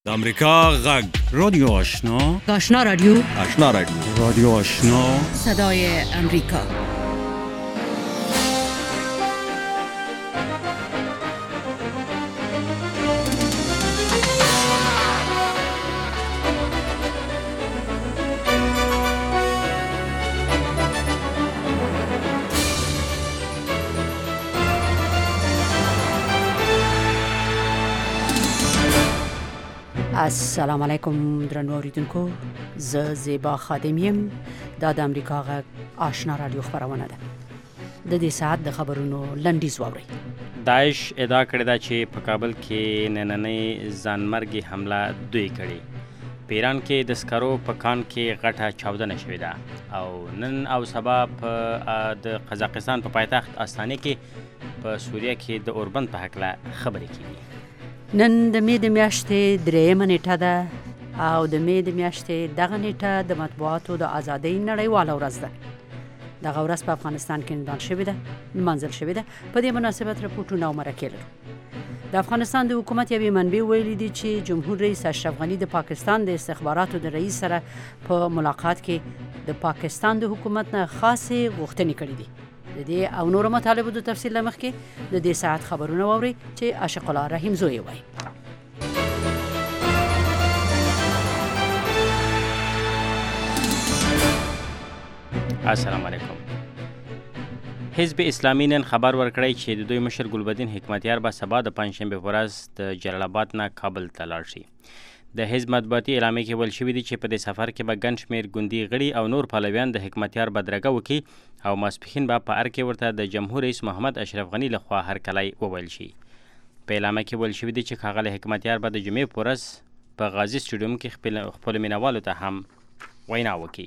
د امریکا غږ رادیو آشنا آشنا رادیو رادیو آشنا صدای امریکا. السلام علیکم درنو اوریدونکو، زه زیبا خادمیم. د امریکا غږ آشنا رادیو خبرونه ده. د دې ساعت د خبرونو لنډیز واورئ. داعش ادعا کړې ده چې په کابل کې نننۍ ځانمرګي حمله دوی کړې. په ایران کې د سکرو په کان کې غټه چاودنه شوې ده او نن او سبا د قزاقستان په پایتخت استانه کې په سوریه کې د اوربند په هکله خبرې کیږي. نن د می د میاشتې 3 نیټه ده او د می د میاشتې دغه نیټه د مطبوعاتو د ازادۍ نړیواله ورځ ده. دغه ورځ په افغانستان کې نمانځل شوې ده. په دې مناسبت رپورټونه او مرکې لرو. د افغانستان د حکومت یوې منبع ویلي دي چې جمهور رئیس اشرف غني د پاکستان د استخباراتو د رئیس سره په ملاقات کې د پاکستان د حکومت نه خاصې غوښتنې کړې دي. د دې او نورو مطالبو د تفصیل لمخکې د دې ساعت خبرونه واورئ چې عاشق الله رحیم زوی وایي. السلام علیکم. حزب اسلامي نن خبر ورکړی چې د دوی مشر ګلبدین حکمتیار به سبا د پنجشنبې په ورځ د جلال آباد نه کابل ته لاړ شي. د حزب مطبوعاتي اعلامیه کې ویل شوي دي چې په دې سفر کې به ګڼ شمېر ګوندي غړي او نور پلویان د حکمتیار بدرګه وکړي او ماسپښین به په ار کې ورته د جمهور رئیس محمد اشرف غني لخوا هرکلی وویل شي. په اعلامیه کې ویل شوي دي چې ښاغلی حکمتیار به د جمعې په ورځ په غازي سټیډیوم کې خپلو مینوالو ته هم وینا وکړي.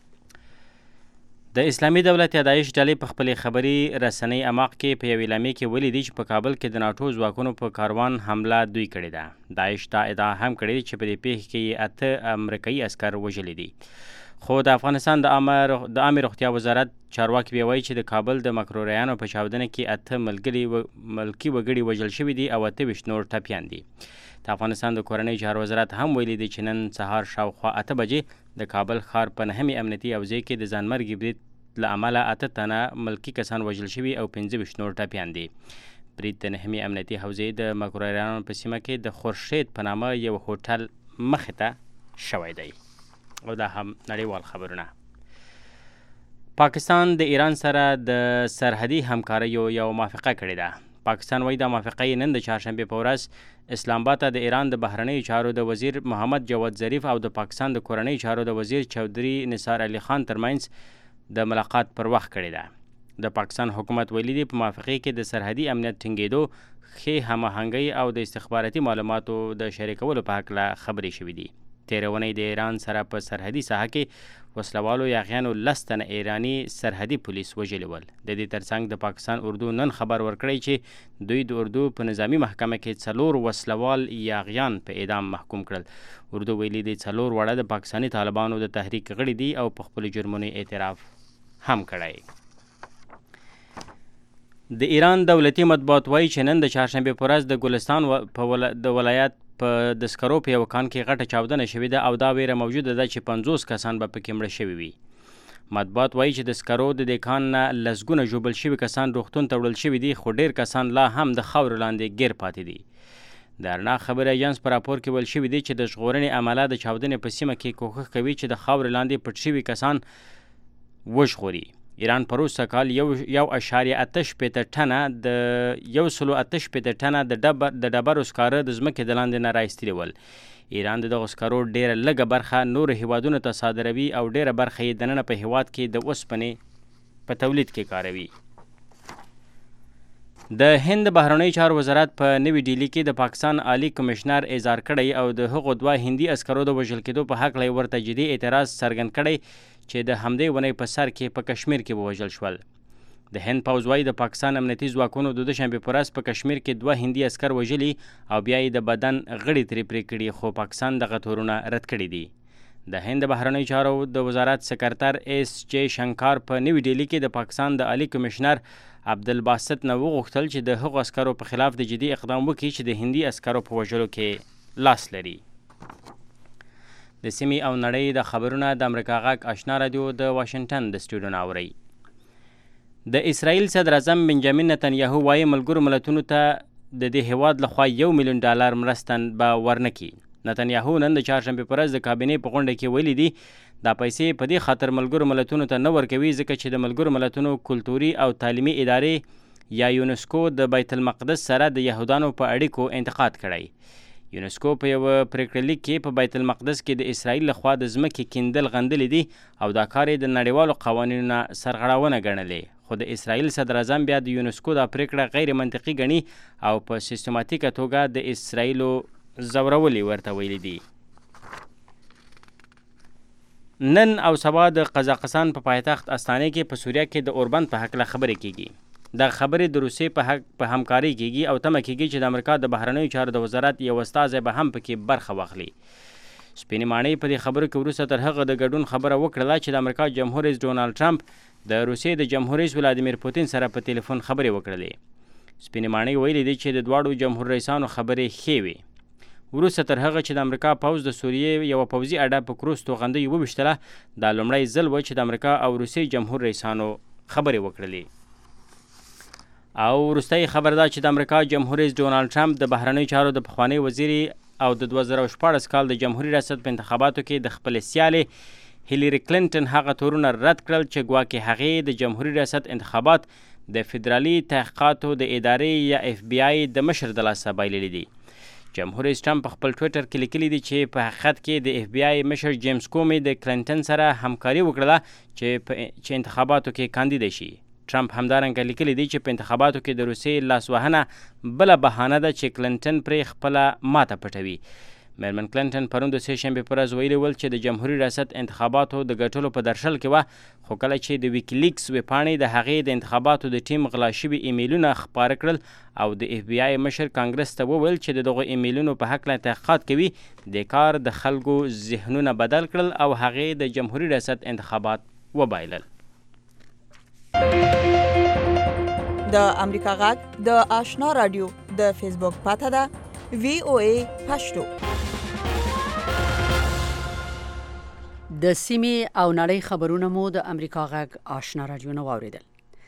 د اسلامي دولت یا داعش ډلې په خپلې خبري رسنۍ اماق کې په یو اعلامیه کې ویلي دي چې په کابل کې د ناټو ځواکونو په کاروان حمله دوی کړې ده. داعش دا ادعا هم کړې ده چې په دې پیښه کې 8 امریکایي عسکر وژلي دي. خو د افغانستان د عامه روغتیا وزارت چارواکي بیا وایي چې د کابل د مکروریانو په چاودنه کې 8 ملکي وګړي وژل شوي دي او 28 نور ټپیان دي. د افغانستان د کورنۍ چارو وزارت هم ویلي دی چې نن سهار شاوخوا 8 بجې د کابل ښار په 9 امنیتي حوزې کې د ځانمرګي برید له امله 8 تنه ملکي کسان وژل شوي او 25 نور ټپیان دي. برید د 9 امنیتي حوزې د مکروریانو په سیمه کې د خورشید په نامه یو هوټل مخې ته شوی دی. او دا هم نړیوال خبرونه. پاکستان د ایران سره د سرحدي همکاریو یو موافقه کړې ده. پاکستان وایي دا موافقه نن د چهارشنبې په ورځ اسلام آباد ته د ایران د بهرنیو چارو د وزیر محمد جواد ظریف او د پاکستان د کورنیو چارو د وزیر چودھری نثار علي خان ترمنځ د ملاقات پر وخت کړې ده. د پاکستان حکومت ویلي دی په موافقې کې د سرحدي امنیت ټینګېدو، ښې هماهنګۍ او د استخباراتي معلوماتو د شریکولو په هکله خبرې شوي دي. تېره اونۍ د ایران سره په سرحدي ساحه کې وسلوالو یاغیانو 10 تنه ایراني سرحدي پولیس وژلي ول. د دې ترڅنګ د پاکستان اردو نن خبر ورکړی چې دوی د اردو په نظامی محکمه کې 4 وسلوال یاغیان په اعدام محکوم کړل. اردو ویلي دی 4 وړه د پاکستاني طالبانو د تحریک غړي دي او په خپل جرمونو اعتراف هم کړی. د ایران دولتي مطبوعات وایي چې نن د چهارشنبې په ورځ د ګلستان د ولایت په د سکرو په یو کان کې غټه چاودنه شوې ده او دا ویره موجوده ده چې 50 کسان به پکې مړه شوي وي. مطبوعات وایي چې د سکرو د دې کان نه لسګونه ژوبل شوي کسان روغتون ته وړل شوي دي، خو ډېر کسان لا هم د خاورو لاندې ګیر پاتې دي. د رڼا خبري ایجنس په راپور کې ویل شوي دي چې د ژغورنې عمله د چاودنې په سیمه کې کوښښ کوي چې د خاورو لاندې پټ شوي کسان وژغوري. ایران په روسته کال 1.8 ټنه د ډبرو سکاره د ځمکې د لاندې نه راایستلي ول. ایران د دغو سکارو ډېره لږه برخه نورو هیوادونو ته صادروي او ډېره برخه یې دننه په هیواد کې د اوسپنې په تولید کې کاروي. د هند بهرنیو چارو وزارت په نوي ډیلي کې د پاکستان عالی کمشنر اظهار کړی او د هغو 2 هندي عسکرو د وژل کېدو په هکله یې ورته جدي اعتراض څرګند کړی چې د همدې ونې په سر کې په کشمیر کې ووژل شول. د هند پوځ وایي د پاکستان امنیتي ځواکونو د دوشنبې په ورځ په کشمیر کې 2 هندي عسکر وژلي او بیا یې د بدن غړي ترې پرې کړي، خو پاکستان دغه تورونه رد کړي دي. د هند بهرنیو چارو د وزارت سکرتر ایس جے شنکار په نوي ډیلي کې د پاکستان د عالی کمشنر عبدالباسط نه وغوښتل چې د هغو عسکرو په خلاف د جدي اقدام وکړي چې د هندي عسکرو په وژلو کې لاس لري. د سیمې او نړۍ د خبرونه د امریکا غږ آشنا رادیو د واشنګټن د سټوډیو نه اورئ. د اسرائیل صدر اعظم بنجامین نتنیاهو وایي ملګرو ملتونو ته د دې هیواد لخوا $1 ملیون مرسته به ورنکړي. نتنیاهو نن د چهارشنبې په ورځ د کابینې په غونډه کې ویلي دي دا پیسې په دې خاطر ملګرو ملتونو ته نه ورکوي ځکه چې د ملګرو ملتونو کلتوري او تعلیمي ادارې یا یونسکو د بیت المقدس سره د یهودانو په اړیکو انتقاد کړی. یونسکو په یو پریکړه لیک کې په بیت المقدس کې د اسرائیل لخوا د ځمکې کیندل غندلې دي او دا کار یې د نړیوالو قوانینو نه سرغړونه ګڼلې. خو د اسرائیل صدر اعظم بیا د یونسکو دا پریکړه غیر منطقي ګڼي او په سیستماتیکه توګه د اسرائیلو زورولي ورته ویلي دي. نن او سبا د قزاقستان په پایتخت استانه کې په سوریه کې د اوربند په حق له خبرې کیږي. دا خبرې د روسیې په حق په همکاري کیږي او تمه کیږي چې د امریکا د بهرنیو چارو د وزارت یو استازی به هم پکې برخه واخلي. سپینې ماڼۍ په دې خبرو کې وروسته تر هغه د ګډون خبره وکړله چې د امریکا جمهور رئیس ډونالډ ټرمپ د روسیې د جمهور رئیس ولادیمیر پوتین سره په ټلیفون خبرې وکړلې. سپینې ماڼۍ ویلي دي چې د دواړو جمهور رئیسانو خبرې ښې وي. وروسته تر هغه چې د امریکا پوځ د سوریې یوه پوځي اډه په کروز توغندۍ وویشتله دا لومړی ځل و چې د امریکا او روسیې جمهور رئیسانو خبرې وکړلې. او وروستی خبر دا چې د امریکا جمهور رئیس ډونالډ ټرمپ د بهرنیو چارو د پخوانی وزیري او د 2014 کال د جمهوریت ریاست په انتخاباتو کې د خپلې سیالې هیلری کلینټن هغه تورونه رد کړل چې ګواکې هغې د جمهوریت ریاست انتخابات د فدرالي تحقیقاتو د ادارې یا FBI د مشر د لاسه بایللي دي. جمهور رئیس ټرمپ په خپل ټویټر کې لیکلي دي چې په حقیقت کې د FBI مشر جیمز کومي د کلینټن سره همکاري وکړله چې انتخاباتو کې کاندید شي. ټرمپ همدارنګه لیکلي دي چې په انتخاباتو کې د روسیې لاسوهنه بله بهانه ده چې کلینټن پرې خپله ماته پټوي. میرمن کلینټن پرون د سهشنبې په ورځ ویلي ول چې د جمهوریت ریاست انتخاباتو د ګټلو په درشل کې وه خو کله چې د ویکیلیکس ویبپاڼې د هغې د انتخاباتو د ټیم غلا شوي ایمیلونه خپاره کړل او د FBI مشر کانګرس ته وویل چې د دغو ایمیلونو په هکله تحقیقات کوي د کار د خلکو ذهنونه بدل کړل او هغې د جمهوریت ریاست انتخابات وبایلل. د امریکا غږ د آشنا رادیو د فیسبوک پاته ده VOA پښتو. د سیمې او نړۍ خبرونه مو د امریکا غږ آشنا رادیو نه واوریدل.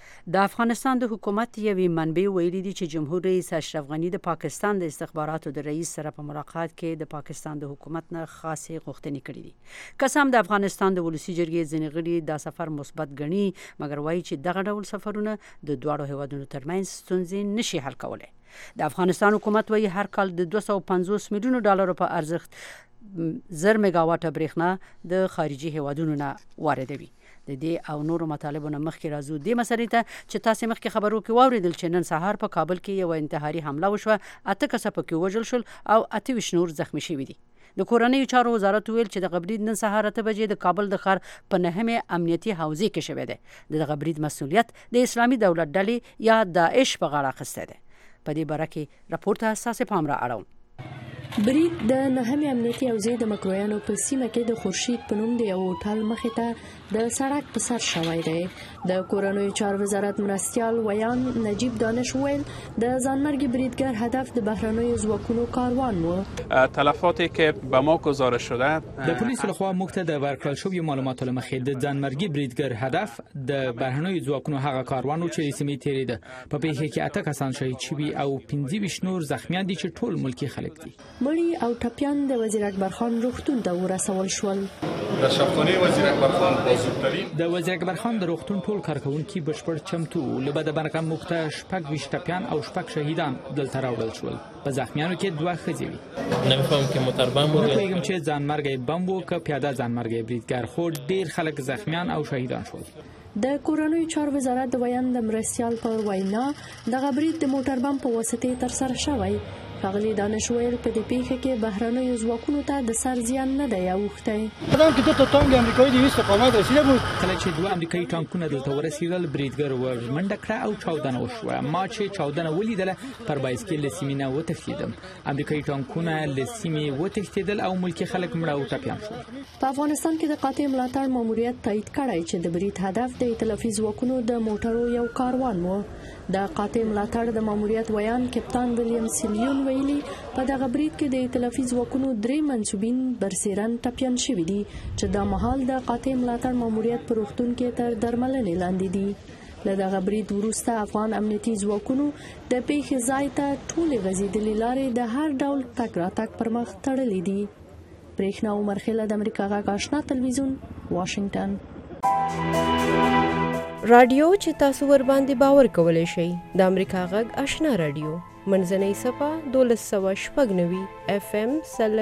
د افغانستان د حکومت یوې منبع ویلي دي چې جمهور رئیس اشرف غنی د پاکستان د استخباراتو د رئیس سره په ملاقات کې د پاکستان د حکومت نه خاصې غوښتنې کړې دي. قسم د افغانستان د ولسی جرګې ځینې غړي دا سفر مثبت ګڼي مګر وایي چې دغه ډول سفرونه د دواړو هیوادونو ترمنځ ستونزې نشي حل کولی. د افغانستان حکومت وایي هر کال د $250 میلیونو په ارزښت 1000 میگاواټه برېښنا د خارجي هیوادونو نه واردوي. د دې او نورو مطالبو نه مخکې راځو دې مسلې ته چې تاسو مخکې خبرو کې واوریدل چې نن سهار په کابل کې یو انتحاري حمله وشوه، 8 کسه پکې وژل شول او 28 نور زخمی شوي دي. د کورنیو چارو وزارت ویل چې د برید نن سهار 8 بجې د کابل د ښار په 9مه امنیتي حوزې کې شوی دی. د برید مسؤلیت د اسلامي دولت ډلې یا داعش په غاړه اخیستی دی. په دې باره کې راپور ته اساسي پام را اړوم. برید د 9مې امنیتي حوزې د مکرویانو په سیمه کې د خورشید په نوم د یو هوټل مخې ته د سړک په سر شوی دی. د کورنیو چارو وزارت مرستیال ویان نجیب دانش ویل د ځانمرګي بریدگر هدف د بهرنیو ځواکونو کاروان و. تلفاتی که به ما گزارش شده د پولیسو لخوا موږ ته د ورکړل شویو معلوماتو له مخې د ځانمرګي بریدګر هدف د بهرنیو ځواکونو هغه کاروان و چې سیمې تیریده. په پیښه کې 8 کسان شهید شوي او 25 نور زخمیان دي چې ټول ملکی خلک دي. مړی او ټپیان د وزیر اکبر خان روغتون ته ورسول شول. د شفاخانه وزیر اکبر خان بازوترین د وزیر اکبر خان د روغتون ټول کارکونکي بشپړ چمتو له بده برقه مخته 26 ټپیان او 6 شهیدان دلته راوړل شول. په زخمیانو کې 2 ښځې وي. نمی‌فهمم که موتربم بود. پیغام چې ځانمرګي بم وو که پیاده ځانمرګي بریدګر خو ډیر خلک زخمیان او شهیدان شول. د کورنیو چارو وزارت د ویان د مرستیال پر وینا د برید د موټر بم په واسطه تر سره شوی. ښاغلي دانش ویل په دې پیښه کې بهرنیو ځواکونو ته د سر زیان نه دی اوښتی. قدم کې ته ټانک امریکایي د استقامت رسیده بود. کله چې 2 امریکایي ټانکونه دلته ورسېدل بریدګر ورمنډه کړه او چاودنه وشوه. ما چې چاودنه ولیدله پر بایسکل له سیمې نه وتښتېدم. امریکایي ټانکونه له سیمې وتښتېدل او ملکي خلک مړه او ټپیان شول. په افغانستان کې د قاطع ملاتړ ماموریت تایید کړی چې د برید هدف د ائتلافي ځواکونو د موټرو یو کاروان و. د قاطع ملاتړ د ماموریت ویان کپتان ویلیام سیلیون ویلي په دغه برید کې د ائتلافي ځواکونو 3 منسوبین برسیرن ټپیان شوي دي چې د مهال د قاطع ملاتړ ماموریت په روغتون کې تر درملنې لاندې دي. له دغه برید وروسته افغان امنیتي ځواکونو د پیښې ځای ته ټولې غځېدلې لارې د هر ډول تګ راتګ پر مخ تړلې دي. برېښنا عمر خیله د امریکا غږ آشنا تلویزیون واشنگټن. رادیو چې تاسو ور باندې باور کولای شئ د امریکا غږ آشنا رادیو منځنۍ صفه 1296 FM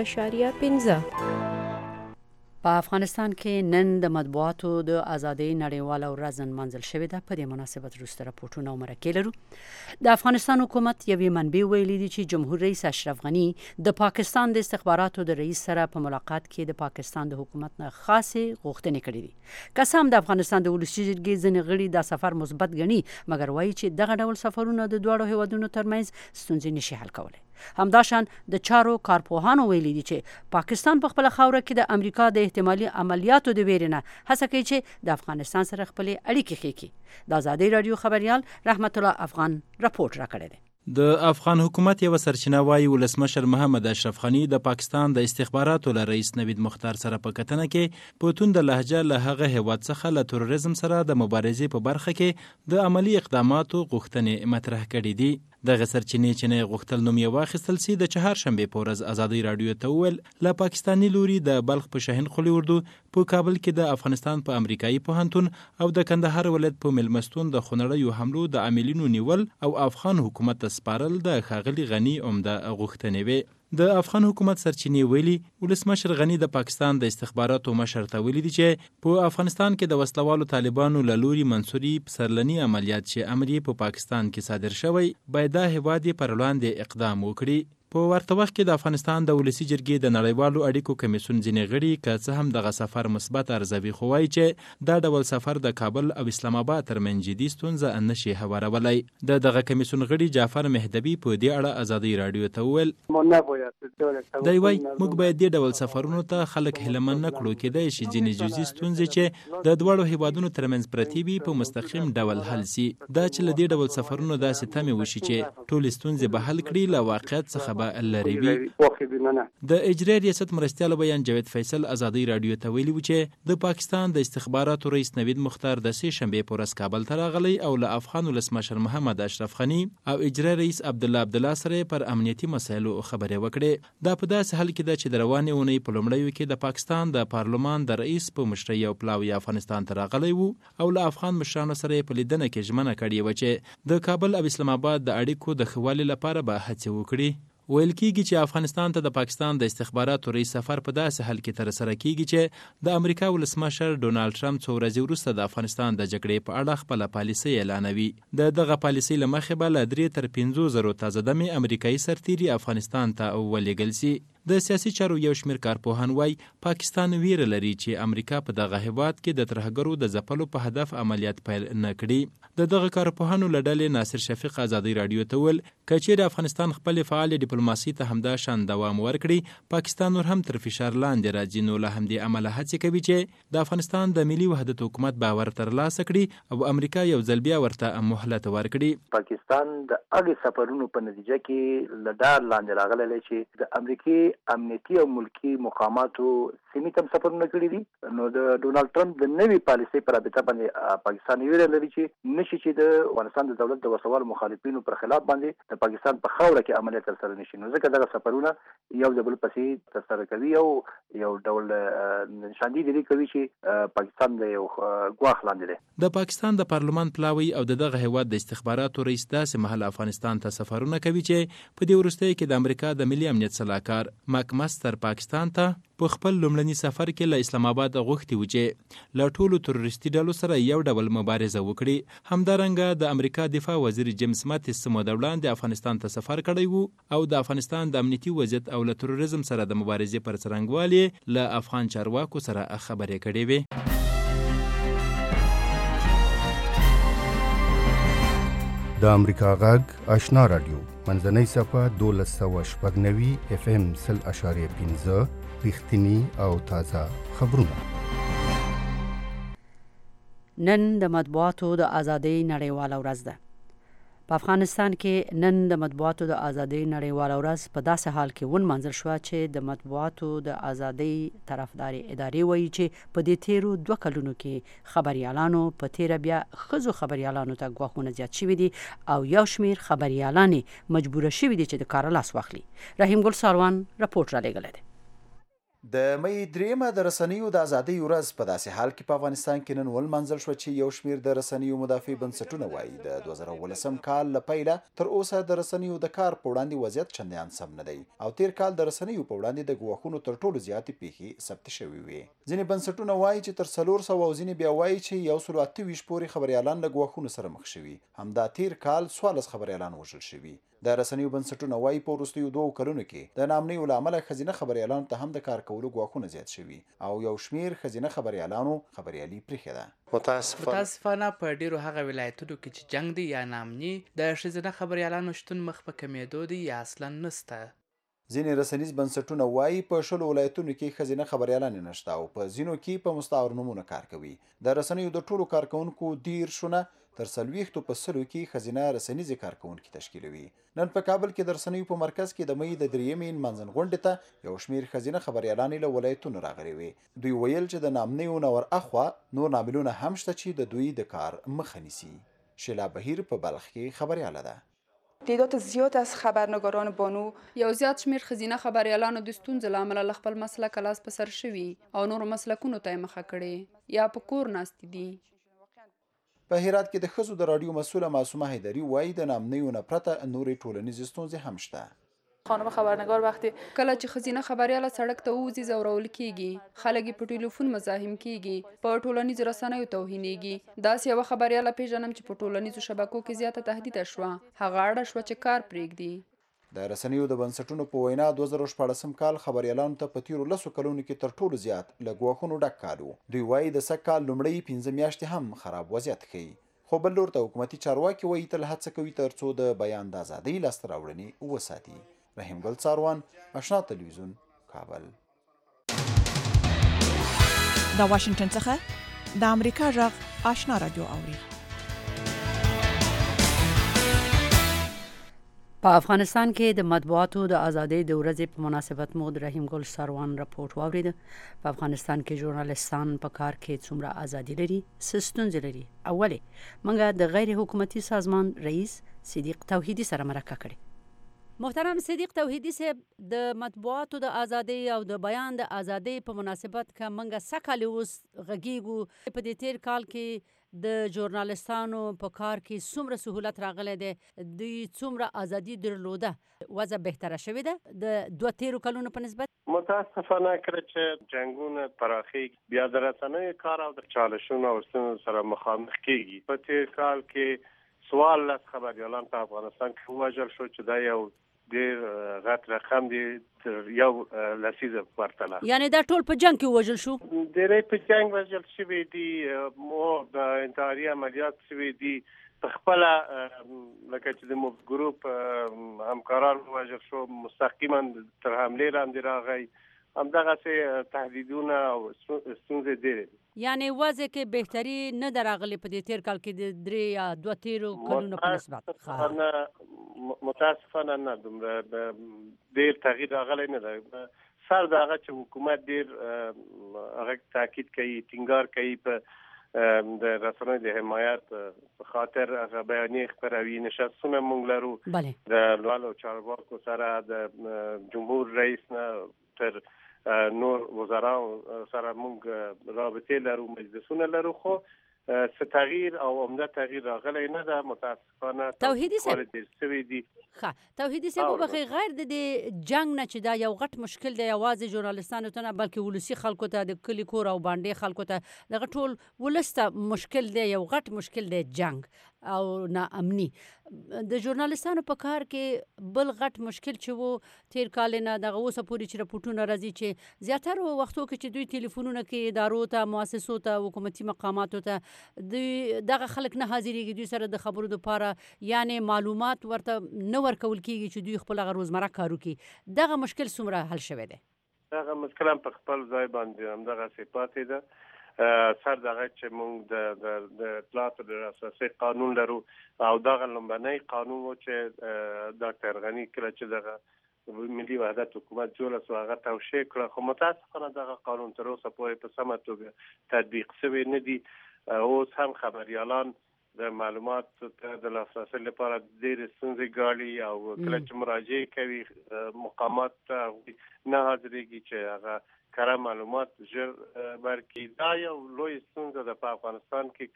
0.15. په افغانستان کې نن د مطبوعاتو د ازادۍ نړیواله ورځ نمانځل شوې ده. په دې مناسبت وروسته راپورټونه او مرکې لرو. د افغانستان حکومت یوې منبع ویلي دي چې جمهور رئیس اشرف غني د پاکستان د استخباراتو د رئیس سره په ملاقات کې د پاکستان د حکومت نه خاصې غوښتنې کړې دي. که څه هم د افغانستان د ولسي جرګې ځینې غړي دا سفر مثبت ګڼي، مګر وایي چې دغه ډول سفرونه د دواړو هیوادونو ترمنځ ستونزې نشي حل کولی. همداشان د چارو کارپوهانو ویلي دي چې پاکستان په خپل خاوره کې د امریکا د احتمالي عملیاتو د ویرې نه هڅه کوي چې د افغانستان سره خپل اړیکې ښې کړي. د ازادۍ رادیو خبريال رحمت الله افغان راپورټ راکړی دی. د افغان حکومت یو سرچینه وايي ولسمشر محمد اشرف غني د پاکستان د استخباراتو له رئیس نوید مختار سره په کتنه کې په توند لهجه له هغه هیواد څخه له تروریزم سره د مبارزې په برخه کې د عملی اقداماتو غوښتنې مطرح کړې دي. دغه سرچینې چې نه غوښتل نوم یې واخیستل سي د چهارشنبې په ورځ ازادۍ رادیو ته وویل له پاکستاني لوري د بلخ په شاهین خولي اردو په کابل کې د افغانستان په امریکایي پوهنتون او د کندهار ولایت په ملمستون د خونړیو حملو د عاملینو نیول او افغان حکومت ته سپارل د ښاغلي غني عمده غوښتنې وې. د افغان حکومت سرچینې ویلي ولسمشر غني د پاکستان د استخباراتو مشر ته ویلي دي چې په افغانستان کې د وسلوالو طالبانو له لوري منصوري پسرلني عملیات چې امر یې په پاکستان کې صادر شوی باید د هیواد پر وړاندې اقدام وکړي. په ورته وخت کې د افغانستان د ولسي جرګې د نړیوالو اړیکو کمیسیون ځینې غړي که څه هم دغه سفر مثبت ارزوي، خو وایي چې دا ډول سفر د کابل او اسلام آباد ترمنځ جدي ستونزه نشي هوارولی. دغه کمیسیون غړي جعفر مهدوي په دې اړه ازادۍ رادیو ته وویل دی وایي موږ باید دې ډول سفرونو ته خلک هیلهمن نه کړو. کېدای شي ځینې جزئي ستونزې چې د دواړو هیوادونو ترمنځ پرتې وي په مستقیم ډول حل سي. دا چې له دې ډول سفرونو داسې تمې وشي چې ټولې ستونزې به حل کړي له واقعیت څخه لري وي. د اجرایي ریاست مرستیال بیان جاوید فیصل ازادۍ رادیو ته ویلي و چې د پاکستان د استخباراتو رئیس نوید مختار د سې شنبې په ورځ کابل ته راغلی او له افغان ولسمشر محمد اشرف غني او اجرایي رئیس عبدالله سره پر امنیتي مسایلو خبرې وکړې. دا په داسې حال کې ده چې د روانې اونۍ په لومړیو کې د پاکستان د پارلمان د رئیس په مشرۍ یو پلاوی افغانستان ته راغلی و او له افغان مشرانو سره په لیدنه کې ژمنه کړې وه چې د کابل او اسلام آباد د اړیکو د ښه والي لپاره به هڅې وکړي. ویل کېږي چې افغانستان ته د پاکستان د استخباراتو رئیس سفر په داسې حال کې ترسره کېږي چې د امریکا ولسمشر ډونالډ ټرمپ څو ورځې وروسته د افغانستان د جګړې په اړه خپله پالیسۍ اعلانوي. دغه پالیسۍ له مخې به له 3 تر 5 زرو تازه دمې امریکایي سرتیري افغانستان ته ولېږل سي. د سیاسي چارو یو شمېر کارپوهان وایي پاکستان ویره لري چې امریکا په دغه هیواد کې د ترهګرو د ځپلو په هدف عملیات پیل نه کړي. دغه کارپوهانو له ډلې ناصر شفیق ازادۍ رادیو ته ویل که چیرې افغانستان خپل فعال ډیپلوماسي ته همدا شان دوام ورکړي پاکستان نور هم تر فشار لاندې راځي، نو له همدې امله هڅې کوي چې د افغانستان د ملي وحدت حکومت باور ترلاسه کړي او امریکا یو ځل بیا ورته مهلت ورکړي. پاکستان د هغې سفرونو په نتیجه کې له ډار لاندې راغلی چې د امریکای امنیتي او ملکی مقاماتو سیمې ته سفرونه کړي دي. نو د ډونالډ ټرمپ د نوې پالیسۍ په رابطه باندې پاکستان ویره لري چې نشي چې د افغانستان د دولت د وسوال مخالفینو پر خلاف باندې د پاکستان په خاوره کې عملیات ترسره نشي. نو ځکه دغه سفرونه یو د بل پسې ترسره کوي او یو ډول نشاندهي کوي چې پاکستان د یو ګواښ لاندې دی. د پاکستان د پارلمان پلاوی او دغه هیواد د استخباراتو رئیس داسې مهال افغانستان ته سفرونه کوي چې په دې وروستیو کې د امریکا د ملي امنیت صلاحکار مک مستر پاکستان ته په خپل لومړني سفر کې له اسلام آباد غوښتي و چې له ټولو تروریستي ډلو سره یو ډول مبارزه وکړي. همدارنګه د امریکا دفاع وزیر جیمز ماتیس څه موده وړاندې افغانستان ته سفر کړی و او د افغانستان د امنیتي وضعیت او له تروریزم سره د مبارزې پر څرنګوالي له افغان چارواکو سره خبرې کړې وې. د امریکا غږ آشنا رادیو منځنۍ صفه 1296 FM 0.15 رښتینی او تازه خبرونه. نن د مطبوعاتو د ازادۍ نړیواله ورځ ده. په افغانستان کې نن د مطبوعاتو د ازادۍ نړیواله ورځ په داسې حال کې ونمانځل شوه چې د مطبوعاتو د ازادۍ طرفداري ادارې وایي چې په دې تیرو 2 کلونو کې خبريالانو په تیره بیا ښځو خبريالانو ته ګواښونه زیات شوي دي او یو شمیر خبريالانې مجبوره شوي دي چې د کار لاس واخلي. رحیم ګل ساروان راپورټ را لېږلی دی. د مې 3 د رسنیو د ازادۍ ورځ په داسې حال کې په افغانستان کې نن ولمانځل شو چې یو شمیر د رسنیو مدافع بنسټونه وایي د 2018 کال له پیله تر اوسه د رسنیو د کار په وړاندې وضعیت چندان سم نه دی او تیر کال د رسنیو په وړاندې د ګواښونو تر ټولو زیاتې پیښې ثبت شوې وي. ځینې بنسټونه وایي چې تر 400 او ځینې بیا وایي چې 128 پورې خبريالان له ګواښونو سره مخ شوي. همدا تیر کال 14 خبريالان وژل شوي. د رسنیو بنسټونه وایي په وروستیو 2 کلونو کې د ناامنیو له امله ښځینه خبريالانو ته هم د کار کولو ګواښونه زیات شوي او یو شمیر ښځینه خبريالانو خبريالي پرېښې ده. متاسفانه په ډیرو هغه ولایتونو کې چې جنگ دی یا ناامني د ښځینه خبريالانو شتون مخ په کمیدو دی یا اصلا نسته. ځینې رسنیز بنسټونه وایي په 10 ولایتونو کې ښځینه خبريالان نشته او په ځینو کې په مستعار نومونو کار کوي. د رسنیو د ټولو کارکونکو 10 تر 40 په سلو کې ښځینه رسنیزې کارکونکي تشکیلوي. نن په کابل کې د رسنیو په مرکز کې د مې د 3 منځن غونډې ته یو شمیر ښځینه خبريالانې له ولایتونو راغلي وي. دوی ویل چې د ناامنیو نور اخوا نور عاملونه هم شته چې د دوی د کار مخه نیسي. شیلا بهیر په بلخ کې خبرياله ده. تعداد زیات از خبرنگاران بانو یو زیات شمیر ښځینه خبريالانو د ستونزو له امله خپل مسلک لاس په سر شوي او نور مسلکونو ته مخه کړي یا په کور ناست دي. په هرات کې د ښځو د رادیو مسؤله معصومه حیدري وایي د ناامنیو نه پرته نورې ټولنیزې ستونزې هم شته. خانم خبرنگار وقتی کله چې ښځینه خبرياله سړک ته ووځي ځورول کیږي، خلک په ټلیفون مزاحم کیږي، په ټولنیزو رسنیو توهینېږي. داسې یوه خبرياله پیژنم چې په ټولنیزو شبکو کې زیاته تهدید شوه، هغه اړه شوه چې کار پرېږدي. د رسنیو د بنسټونو په وینا 2014 کال خبريالانو ته په تیرو 10 کلونو کې تر ټولو زیات له ګواښونو ډک کال و. دوی وایي د سږ کال لومړۍ 15 میاشتې هم خراب وضعیت ښیي. خو بل لور ته حکومتي چارواکي وایي تل هڅه کوي ترڅو د بیان د ازادۍ لاسته راوړنې وساتي. رحیم ګل ساروان، آشنا تلویزیون، کابل. د واشنگټن څخه د امریکا غږ آشنا رادیو اوري. په افغانستان کې د مطبوعاتو د ازادۍ د ورځې په مناسبت مو د رحیم ګل ساروان راپورټ واورید. په افغانستان کې ژورنالستان په کار کې څومره ازادي لري، څه ستونزې لري. اولې موږ د غیر حکومتي سازمان رئیس صدیق توحیدی سره مرکه کړې. محترم صدیق توحیدی صاحب، د مطبوعاتو د ازادۍ او د بیان د ازادۍ په مناسبت که موږ سکه اوس غږیږو په دې تیر کال کې د ژورنالستانو په کار کې څومره سهولت راغلی دی، دوی څومره ازادي درلوده، وضع بهتره شوې ده د 2 تیرو کلونو په نسبت؟ متاسفانه کله چې جنگونه پراخیږي بیا د رسنیو کار او د چالشونو او ستونزو سره مخامخ کیږي. په تیر کال کې 14 خبريالان په افغانستان کې وژل شو چې دا یو ډیر غټ رقم دی تر یو لسیزه پرتله. یعنی دا ټول په جنگ کې وژل شو؟ ډیری په جنگ وژل شوي دي، مو د انتحاري عملیات شوي دي. په خپل لکه چې د موب ګروپ همکاران وژل شو، مستقیما تر حمله لاندې راغی. همدغه تهدیدونه او ستونزې ډېرې دي. یعنی وضع کې بهتري نه درغلي په دې تیر کال کې د 3 یا 2 تیرو کلونو په نسبت؟ متاسفانه نه دومره ډېر تغییر راغلی نه دی. سر د هغه چې حکومت ډېر هغه تاکید کوي، ټینګار کوي په د رسنیو د حمایت په خاطر هغه بیانیې خپروي. نشستونه موږ لرو د لوړو چارواکو سره، د جمهور رئیس نه تر نور وزراو سره موږ رابطې لرو، مجلسونه لرو. خو څه تغییر او عمده تغییر راغلی نه ده متاسفانه. توحیدی صاحب، توحیدی صاحب غیر د جنگ نه چې دا یو غټ مشکل دی یوازې ژورنالستانو ته نه بلکې ولسی خلکو ته، د کلی کور او باندې خلکو ته، دغه ټول ولسته مشکل دی، یو غټ مشکل دی جنگ او ناامني. د ژورنالستانو په کار کې بل غټ مشکل چې وو تیر کال نه دغه اوسه پورې چې راپورټونه راځي چې زیاتره وختو کې چې دوی ټلیفونونه کې ادارو ته، مؤسسو ته، حکومتي مقاماتو ته دوی دغه خلک نه حاضرېږي دوی سره د خبرو دپاره، یعنی معلومات ورته نه ورکول کېږي چې دوی خپل هغه روزمره کار وکړي. دغه مشکل څومره حل شوی دی؟ دغه مشکل هم په خپل ځای باندې همدغسې پاتې ده. سر دغه چې موږ د اطلاعاتو د اساسي قانون لرو او دغه لومبنی قانون و چې ډاکټر غنی کله چې دغه ملي وحدت حکومت جوړ شو هغه توشیح کړ، خو متاسفانه دغه قانون تر اوسه پورې په سمه توګه تطبیق شوی نه دی. اوس هم خبريالان د معلومات د لاسرسي لپاره ډېر ستونزې ګالي او کله چې مراجعه کوي مقامات نه حاضرېږي چې هغه کره معلومات ژر ورکړي. دا یو لوی ستونزه ده په افغانستان کې.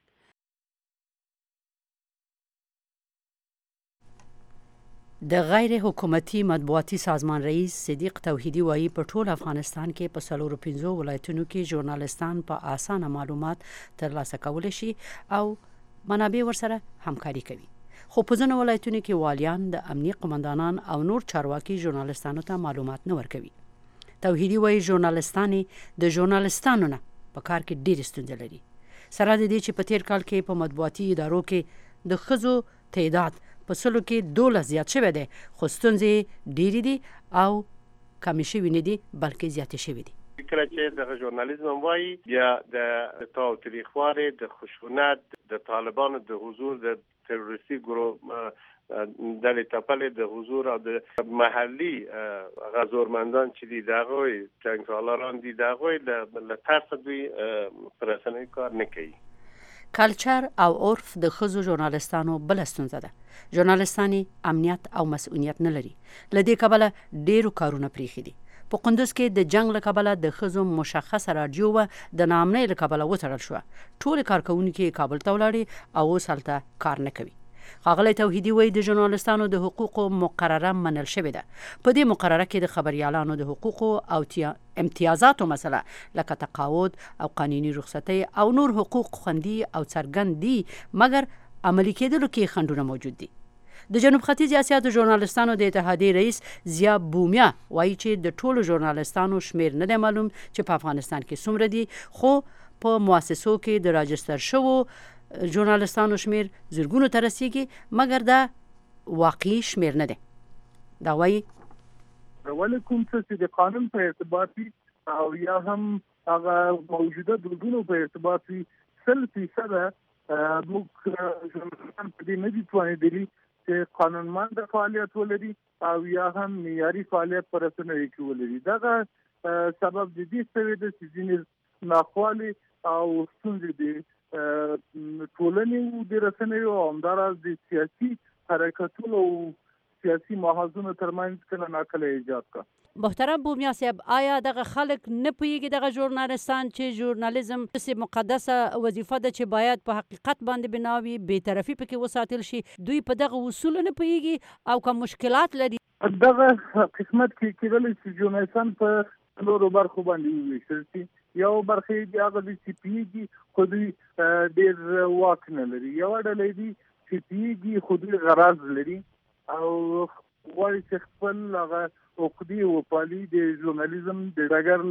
د غیر حکومتي مطبوعاتي سازمان رئیس صدیق توحیدی وایي په ټول افغانستان کې په 4 ولایتونو کې ژورنالستان په اسانه معلومات ترلاسه کولی شي او منابع ورسره همکاري کوي، خو په ځینو ولایتونو کې والیان د امنیه قومندانان او نور چارواکي ژورنالستانو ته معلومات نه ورکوي. توحیدی وایي ژورنالستانې د ژورنالستانو نه په کار کې ډېرې ستونزې لري، سره د دې چې په تیر کال کې په مطبوعاتي ادارو کې د ښځو تعداد په 100 کې 12 زیات شوی دی، خو ستونزې ډېرې دي او کمې شوي نه دي بلکې زیاتې شوي دي. کله چې د ژورنالیزم وایي یا د تاوتریخواري، د خشونت، د طالبانو د حضور، د تروریستي ګروه د لټپلې د حضور او د محلي غزورمندان چې دي دغه جنگسالاران دي دغه له ترڅ دوی پرسنوي کار نه کوي. کلچر او عرف د ښځو ژورنالستانو بل ستونزه ده. ژورنالستانې امنیت او مسؤلیت نه لري، له دې کبله ډېرو کارونه پریښي دي. په قندوز کې د جنگ له کبله د ښځو مشخصه راډیو و د ناامنۍ له کبله وتړل شوه. ټول کارکوونکي کابل ته ولاړې او اوس هلته کار نه کوي. ښاغلی توحیدي وایي د ژورنالستانو د حقوقو مقرره منل شوې ده. په دې مقرره کې د خبریالانو د حقوقو او امتیازاتو مسله لکه تقاعد او قانوني رخصتۍ او نور حقوق خوندي او څرګند دي، مګر عملي کېدلو کې خنډونه موجود دي. د جنوب ختیځ اسیا د ژورنالستانو د اتحادیې رئیس ضیا بومیا وایي چې د ټولو ژورنالستانو شمیر نه دی معلوم چې په افغانستان کې څومره دي، خو په مؤسسو کې د راجستر شوو ژورنالستانو شمیر زرګونو ته رسیږي، مګر دا واقعي شمیر نه دی. دا وایي ولې کوم څه چې د قانون په اعتبار او یا هم هغه موجوده دودونو په اعتبار 100% موږ ژورنالستان په دې نه دي توانېدلي چې قانونمند فعالیت ولري او یا هم معیاري فعالیت پر رسنیو کې ولري. دغه سبب د دې شوی دی چې ځینې ناخوالې او ستونزې دي ټولنې د رسنیو او همداراز د سیاسي حرکتونو او سیاسي محاذونو ترمنځ کله ناکله ایجاد کا. محترم بومیا صاحب، آیا دغه خلک نه پوهیږي دغه ژورنالستان چې ژورنالیزم داسې مقدسه وظیفه ده چې باید په حقیقت باندې بنا وي، بېطرفي پکې وساتل شي، دوی په دغه اصولو نه پوهیږي او که مشکلات لري؟ دغه قسمت کې کېدلی چې ژورنالستان په نورو برخو باندې وویشل شي. یو برخه دی هغه چې پیږي خو دوی ډېر واک نه لري، یو ډله دی چې پیږي خو دوی غرض لري او غواړي چې خپل هغه عقدې وپالي د ژورنالیزم د ډګر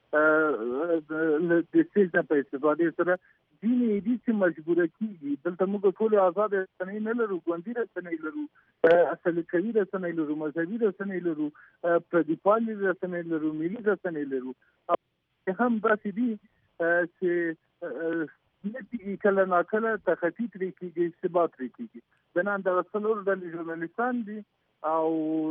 له د سیسه په استفادې سره ځینې دي چې مجبوره کېږي. دلته موږ ټول آزاد رسنۍ نه لرو، ګوندي رسنۍ لرو، اصلي کوي رسنۍ لرو، مذهبي رسنۍ لرو، پردیپالي رسنۍ لرو، ملي رسنۍ لرو. هم داسې دي چې نه کله ناکله تخطي ترې کېږي، اشتباه ترې کېږي. بنان دغه څلور ډلې ژورنالستان دي او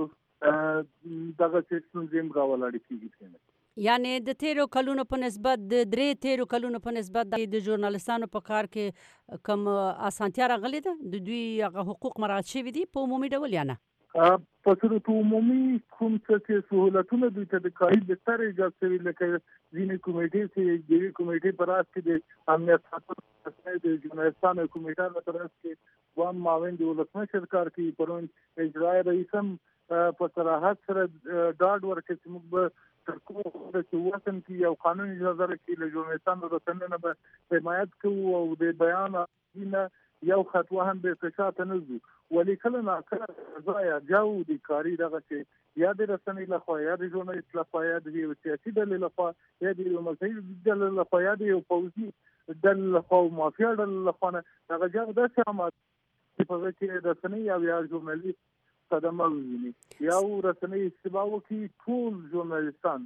دغه ستونزې هم راولاړې کېږي. یعنی د تیرو کلونو په نسبت د 3 کلونو په نسبت د ژورنالستانو په کار کې کوم اسانتیا راغلې ده؟ د دوی هغه حقوق مراعات شوي دي په عمومي ډول یا نه؟ په صورت عمومي کوم څه چې سهولتونه دوی ته د کاري بستر ایجاد شوي، لکه ځینې کمیټې چې د یوې کمیټې په راس کې د امنیت ساتنې د ژورنالستانو کمیټه په راس کې وام معاون د ولسمشر کار کوي، پرون اجرایي رئیس هم په صراحت سره ډاډ ورکړي چې موږ به تر کومه چې وطن کې یو قانون اجازه راکړي له ژورنالستانو رسنیو نه به حمایت کوو او د بیان یو خطوه هم به شاته نه ځو. ولې کله ناکله ځای جاو د کاري دغه چې یا د رسنۍ لخوا یا د ژورنالیست لخوا یا د سیاسي ډلې لخوا یا د مذهبي ډلې لخوا یا د پوځي ډلې لخوا او مافیا ډلې لخوا نه دغه جاو داسې عمل چې په کې رسنۍ او یا ژورنالیست صدمه وویني یا رسنۍ اشتباه وکړي، ټول ژورنالیستان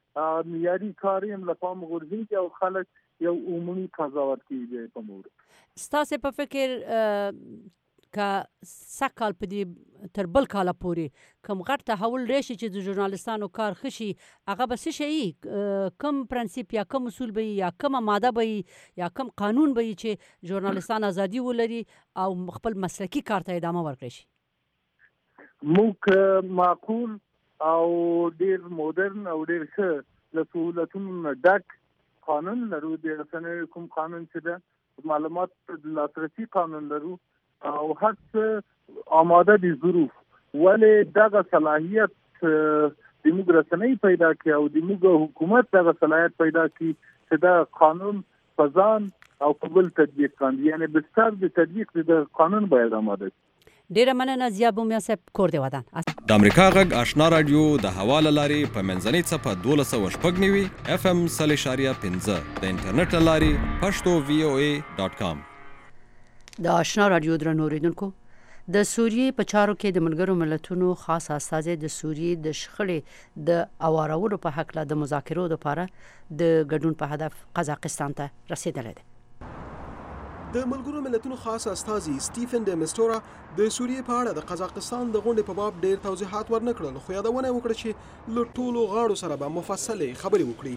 معیاري کار هم له پام غورځي او خلک یو عمومي قضاوت کوي په مور. ستاسو په فکر که سکال په دې تر بل کاله پورې کوم غټ تحول راشي چې د ژورنالستانو کار ښه شي، هغه به څه شي؟ کوم پرنسپ یا کوم اصول به یا کومه ماده به یا کوم قانون به چې ژورنالستان ازادي ولري او خپل مسلکي کار ته ادامه ورکړي شي؟ موږ معقول او ډیر مدرن او ډیر ښه له سهولتونو ډک قانون لرو. د رسنیو کوم قانون چې ده معلومات لاسرسي قانون لرو او هر څه آماده دي ظروف، ولې دغه صلاحیت د موږ رسنۍ پیدا کړي او د موږ حکومت دغه صلاحیت پیدا کړي چې دا قانون په ځان او په بل تطبیق کړي، یعنی بستر د تطبیق د قانون باید آماده شي. ډیره مننه زیاب بومیا صاحب، کور دی ودان. د امریکا غږ آشنا رادیو د حواله لارې په منځنۍ څپه 1290 FM 0.5 د انټرنیټ لارې pashto.voa.com. د آشنا رادیو درنو اوریدونکو، د سوریې په چارو کې د ملګرو ملتونو خاص استازی د سوریې د شخړې د اوارولو په هکله د مذاکرو لپاره د ګډون په هدف قزاقستان ته رسیدلی دی. د ملګرو ملتونو خاص استازي سټیفن د مستورا د سوریې په اړه د قزاقستان د غونډې په باب ډېر توضیحات ورنکړل، خو یادونه وکړه چې له ټولو غاړو سره به مفصلې خبرې وکړي.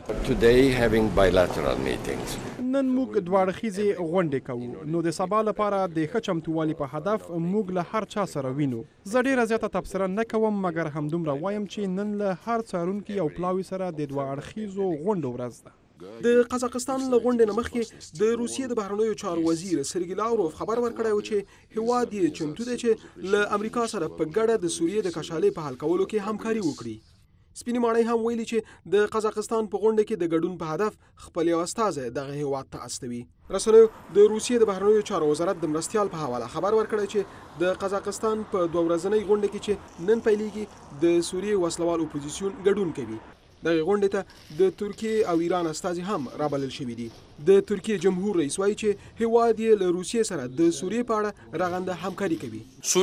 نن موږ دوه اړخیزې غونډې کوو، نو د سبا لپاره د ښه چمتووالي په هدف موږ له هر چا سره وینو. زه ډېره زیاته تبصره نه کوم، مګر همدومره وایم چې نن له هر څارونکي او پلاوي سره د دوه اړخیزو غونډو ورځ ده. د قزاقستان له غونډې نه مخکې د روسیې د بهرنیو چارو وزیر سرګی لاوروف خبر ورکړی و چې هیواد یې چمتو دی چې له امریکا سره په ګډه د سوریې د کشالۍ په حل کولو کې همکاري وکړي. سپینې ماڼۍ هم ویلي چې د قزاقستان په غونډه کې د ګډون په هدف خپل یو استازی دغه هیواد ته استوي. رسنیو د روسیې د بهرنیو چارو وزارت د مرستیال په حواله خبر ورکړی چې د قزاقستان په 2 ورځنۍ غونډه کې چې نن پیلېږي د سوریې وسلوال اپوزیسیون ګډون کوي. دغه غونډې ته د ترکیې او ایران استازي هم رابلل شوي دي. د ترکیې جمهور رئیس وایي چې هیواد یې له روسیې سره د سوریې په اړه رغنده همکاري کوي.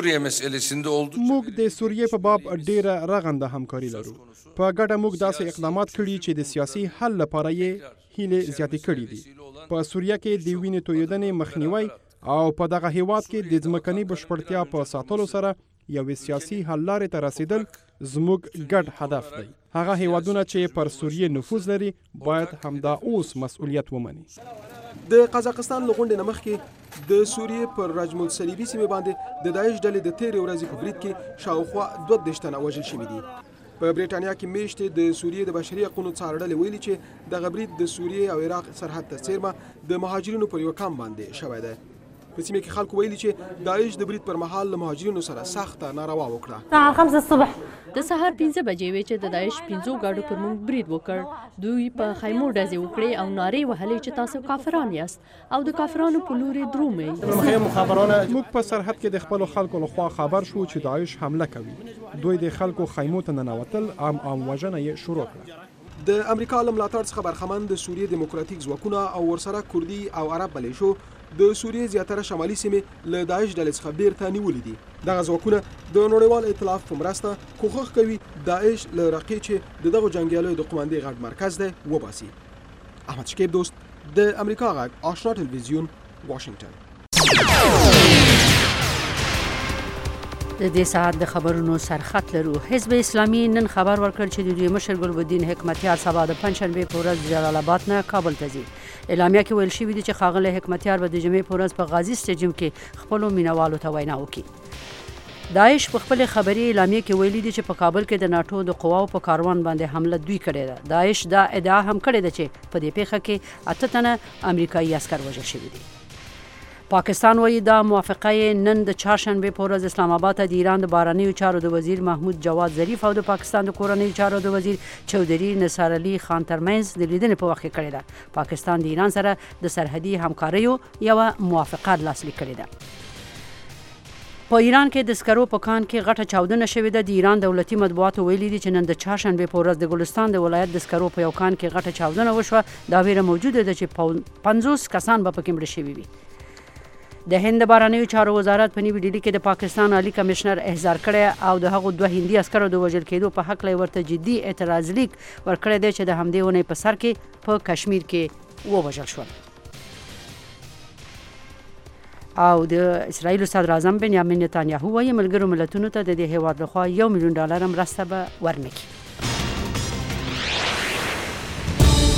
موږ د سوریې په باب ډیره رغنده همکاري لرو. په ګډه موږ داسې اقدامات کړي چې د سیاسي حل لپاره یې هیلې زیاتې کړي دي. په سوریه کې د وینې تویېدنې مخنیوی او په دغه هیواد کې د ځمکني بشپړتیا په ساتلو سره یوې سیاسي حل لارې ته رسیدل زموږ ګډ هدف دی. هغه هیوادونه چې پر سوریې نفوذ لري باید همدا اوس مسؤلیت ومني. د قزاقستان له غونډې نه مخکې د سوریې پر رجم الصلیبي سیمې باندې د داعش ډلې د تېرې ورځې په برید کې شاوخوا 22 تنه وژل شوي دي. په بریټانیا کې میاشتې د سوریې د بشري حقوقو څارډلې ویلي چې دغه برید د سوریې او عراق سرحد ته څیرمه د مهاجرینو پر یو کمپ باندې شوی دی. په سیمه کې خلکو ویلي چې داعش د برید پر مهال له مهاجرینو سره سخته ناروا وکړه. الساعه 5 الصبح د سهار 5 بجې وې چې د داعش 5 گاډو پر موږ برید وکړ. دوی په خیمو ډزې وکړې او نارې وهلې چې تاسو کافران یاست او د کافرانو په لوري درومئ. موږ په سرحد کې د خپل خلکو لخوا خبر شو چې داعش حمله کوي. دوی د خلکو خیمو ته ننوتل، عام وژنه یې شروع کړه. د امریکا له ملاتړ څخه برخمن د سوریې دیموکراتیک ځواکونه او ورسره کردي او عرب ملیشو د سوریې زیاتره شمالي سیمې له داعش ډلې څخه بیرته نیولې دي. دغه ځواکونه د نړیوال ائتلاف په مرسته کوښښ کوي داعش له رقې چې دغه جنګیالیو د قوماندې غټ مرکز دی وباسي. احمد شکیب دوست، د امریکا غږ آشنا تلویزیون، واشنگټن. د دې ساعت د خبرونو سرخط لرو. حزب اسلامي نن خبر ورکړ چې د دوی مشر ګلبدین حکمتیار سبا د پنجشنبې په ورځ جلال آباد نه کابل ته ځي. اعلامیه کې ویل شوي دي چې ښاغلی حکمتیار به د جمعې په ورځ په غازي سټیډیم کې خپلو مینوالو ته وینا وکړي. داعش په خپل خبري اعلامیه کې ویلي دي چې په کابل کې د ناټو د قواو په کاروان باندې حمله دوی کړې ده. داعش دا ادعا هم کړې ده چې په دې پیښه کې 8 تنه امریکایي عسکر وژل شوي دي. پاکستان وایي دا موافقه نن د چهارشنبې په ورځ اسلام آباد ته د ایران د بهرنیو چارو د وزیر محمود جواد ظریف او د پاکستان د کورنیو چارو د وزیر چودري نثار علي خان ترمنځ د لیدنې په وخت کې کړې ده. پاکستان د ایران سره د سرحدي همکاریو یوه موافقه لاسلیک کړې ده. په ایران کې د سکرو په کان کې غټه چاودنه شوې ده. د ایران دولتي مطبوعاتو ویلي دي چې نن د چهارشنبې په ورځ د ګلستان د ولایت د سکرو په یو کان کې غټه چاودنه وشوه. دا ویره موجوده ده چې 50 کسان به پکې مړه شوي وي. د هند بهرنیو چارو وزارت په نیوي ډیلي کې د پاکستان عالی کمشنر احضار کړی او د هغو 2 هندي عسکرو د وژل کېدو په حق له ورته جدي اعتراض لیک ورکړی دی چې د همدې ونې په سر کې په کشمیر کې ووژل شول. او د اسرایل صدر اعظم بنیامین نتانیاهو وايي ملګرو ملتونو ته د دې هیواد لخوا $1 ملیون مرسته به ورنکړي.